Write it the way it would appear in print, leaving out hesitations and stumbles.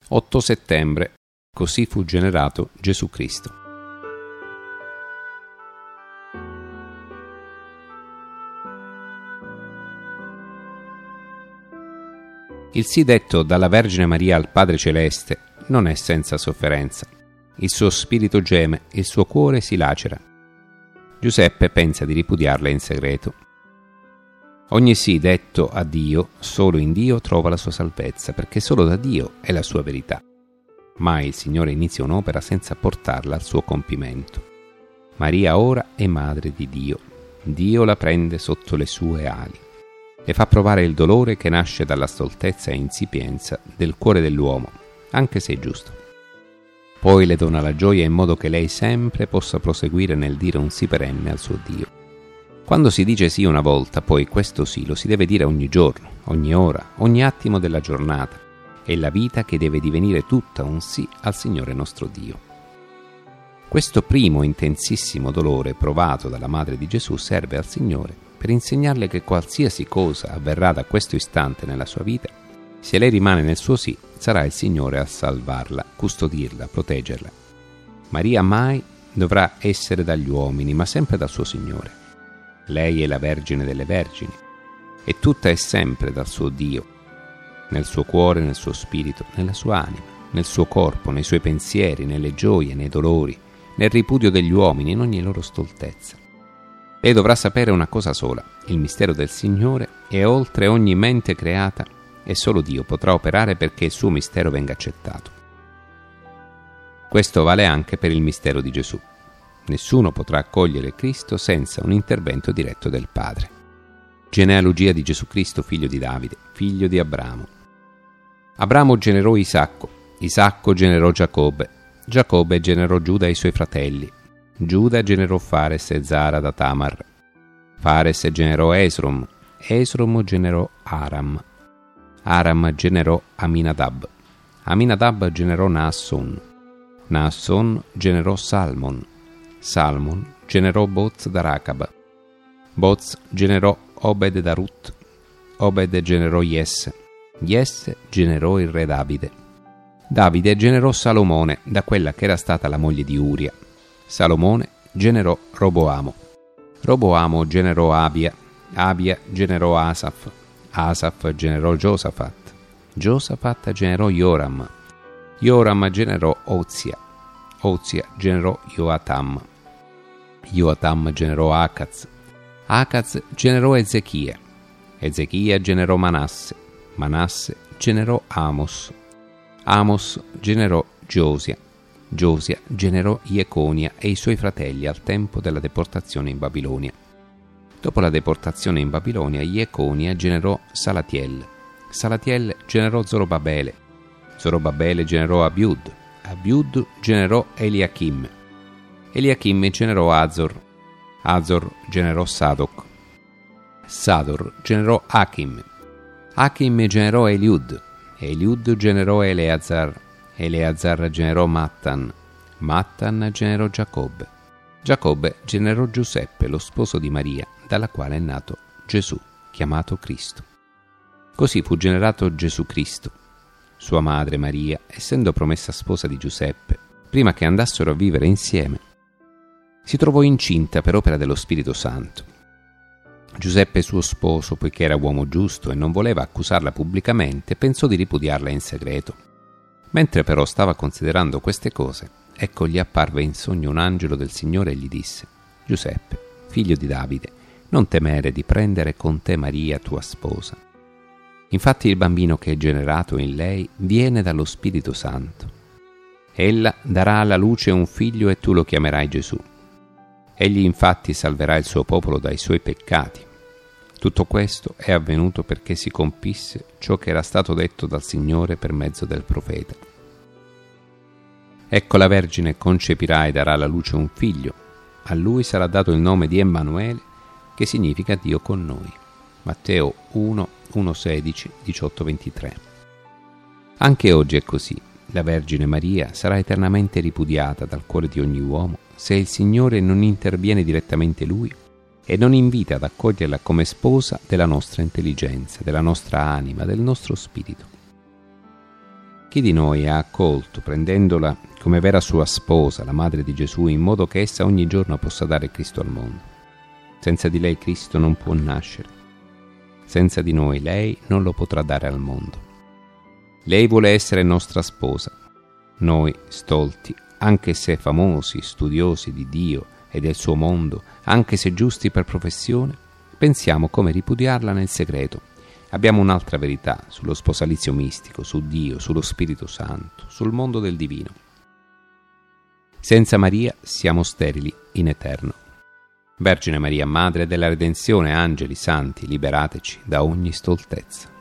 8 settembre. Così fu generato Gesù Cristo. Il sì detto dalla Vergine Maria al Padre Celeste non è senza sofferenza. Il suo spirito geme, il suo cuore si lacera. Giuseppe pensa di ripudiarla in segreto. Ogni sì detto a Dio, solo in Dio trova la sua salvezza, perché solo da Dio è la sua verità. Mai il Signore inizia un'opera senza portarla al suo compimento. Maria ora è madre di Dio. Dio la prende sotto le sue ali. Le fa provare il dolore che nasce dalla stoltezza e insipienza del cuore dell'uomo, anche se è giusto. Poi le dona la gioia in modo che lei sempre possa proseguire nel dire un sì perenne al suo Dio. Quando si dice sì una volta, poi questo sì lo si deve dire ogni giorno, ogni ora, ogni attimo della giornata. È la vita che deve divenire tutta un sì al Signore nostro Dio. Questo primo intensissimo dolore provato dalla madre di Gesù serve al Signore per insegnarle che qualsiasi cosa avverrà da questo istante nella sua vita, se lei rimane nel suo sì, sarà il Signore a salvarla, custodirla, proteggerla. Maria mai dovrà essere dagli uomini, ma sempre dal suo Signore. Lei è la Vergine delle Vergini, e tutta è sempre dal suo Dio, nel suo cuore, nel suo spirito, nella sua anima, nel suo corpo, nei suoi pensieri, nelle gioie, nei dolori, nel ripudio degli uomini, in ogni loro stoltezza. Lei dovrà sapere una cosa sola: il mistero del Signore è oltre ogni mente creata e solo Dio potrà operare perché il suo mistero venga accettato. Questo vale anche per il mistero di Gesù. Nessuno potrà accogliere Cristo senza un intervento diretto del Padre. Genealogia di Gesù Cristo, figlio di Davide, figlio di Abramo. Abramo generò Isacco, Isacco generò Giacobbe, Giacobbe generò Giuda e i suoi fratelli, Giuda generò Fares e Zara da Tamar, Fares generò Esrom, Esrom generò Aram, Aram generò Aminadab, Aminadab generò Naasson, Naasson generò Salmon, Salmon generò Boz da Racab, Boz generò Obed da Rut, Obed generò Jesse, Jesse generò il re Davide, Davide generò Salomone da quella che era stata la moglie di Uria, Salomone generò Roboamo, Roboamo generò Abia, Abia generò Asaf, Asaf generò Giosafat, Giosafat generò Joram, Joram generò Ozia, Ozia generò Joatam, Joatam generò Acaz, Acaz generò Ezechia, Ezechia generò Manasse, Manasse generò Amos, Amos generò Giosia, Giosia generò Jeconia e i suoi fratelli al tempo della deportazione in Babilonia. Dopo la deportazione in Babilonia, Jeconia generò Salatiel, Salatiel generò Zorobabele, Zorobabele generò Abiud, Abiud generò Eliachim, Eliachim generò Azor, Azor generò Sadoc, Sador generò Achim, Achim generò Eliud, Eliud generò Eleazar, Eleazar generò Mattan, Mattan generò Giacobbe, Giacobbe generò Giuseppe, lo sposo di Maria, dalla quale è nato Gesù, chiamato Cristo. Così fu generato Gesù Cristo. Sua madre Maria, essendo promessa sposa di Giuseppe, prima che andassero a vivere insieme, si trovò incinta per opera dello Spirito Santo. Giuseppe, suo sposo, poiché era uomo giusto e non voleva accusarla pubblicamente, pensò di ripudiarla in segreto. Mentre però stava considerando queste cose, ecco gli apparve in sogno un angelo del Signore e gli disse: Giuseppe, figlio di Davide, non temere di prendere con te Maria, tua sposa. Infatti il bambino che è generato in lei viene dallo Spirito Santo. Ella darà alla luce un figlio e tu lo chiamerai Gesù. Egli infatti salverà il suo popolo dai suoi peccati. Tutto questo è avvenuto perché si compisse ciò che era stato detto dal Signore per mezzo del profeta. Ecco, la Vergine concepirà e darà alla luce un figlio. A lui sarà dato il nome di Emmanuele, che significa Dio con noi. Matteo 1, 1,16, 18-23. Anche oggi è così. La Vergine Maria sarà eternamente ripudiata dal cuore di ogni uomo se il Signore non interviene direttamente Lui e non invita ad accoglierla come sposa della nostra intelligenza, della nostra anima, del nostro spirito. Chi di noi ha accolto, prendendola come vera sua sposa, la madre di Gesù, in modo che essa ogni giorno possa dare Cristo al mondo? Senza di lei Cristo non può nascere. Senza di noi lei non lo potrà dare al mondo. Lei vuole essere nostra sposa. Noi, stolti, anche se famosi, studiosi di Dio e del suo mondo, anche se giusti per professione, pensiamo come ripudiarla nel segreto. Abbiamo un'altra verità sullo sposalizio mistico, su Dio, sullo Spirito Santo, sul mondo del divino. Senza Maria siamo sterili in eterno. Vergine Maria, Madre della Redenzione, angeli santi, liberateci da ogni stoltezza.